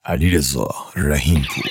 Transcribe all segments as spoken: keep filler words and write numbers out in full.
علیرضا رحیم پور.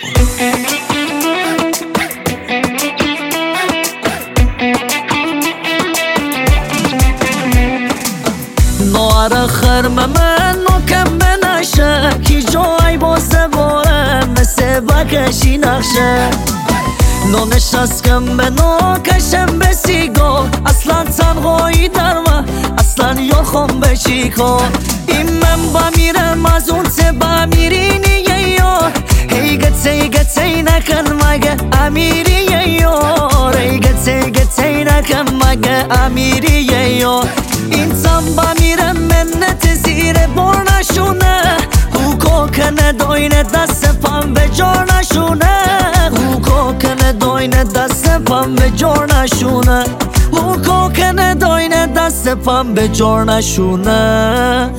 نوار خرم من نکم بنشه کی جای بازه باره مثل بکشی نخشه نو نشستم به نو کشم به سیگار اصلا تنهایی در من اصلا یخم به چیکار این من بمیرم از اون ته بمیرینی یار هی گتی گتی نکن مگه امیری یار هی گتی گتی نکن مگه امیری یار این تن بمیرم منت زیر بار نشونه هوکو کنه دوینه دست پم به جار نشونه هوکو کنه دوینه دست پم به جار نشونه هوکو کنه دوینه دست پم به جار نشونه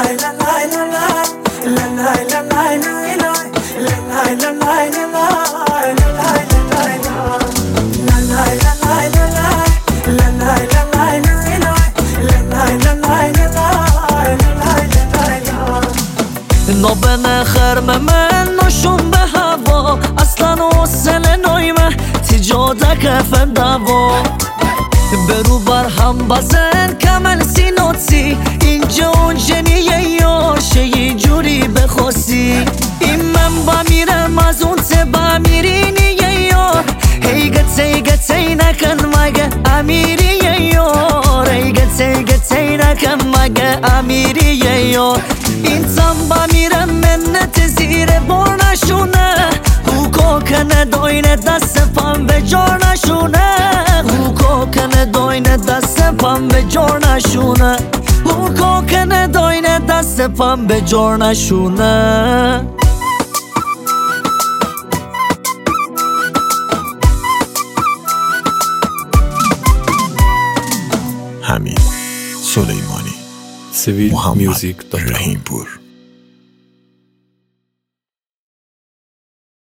نو بنه خرم من نشون به هوا اصلا حسن نویمه تجاده کفم دوا برو بر هم بزن کمل سینوتی اینجا اونجنیه یار شیی جوری بخواستی این من بمیرم از اون ته بمیرینیه یار هی گتی گتی نکن مگه امیریه یار هی گتی گتی نکن مگه امیریه یار این تن بمیرم منت زیر بار نشونه هوکو کنه دوینه دست پم به جار نشونه هوکو کنه دوینه دست پم به جار نشونه هوکو کنه دوینه دست پم به جار نشونه حمید سلیمانی، سویل محمد میوزیک رحیم پور.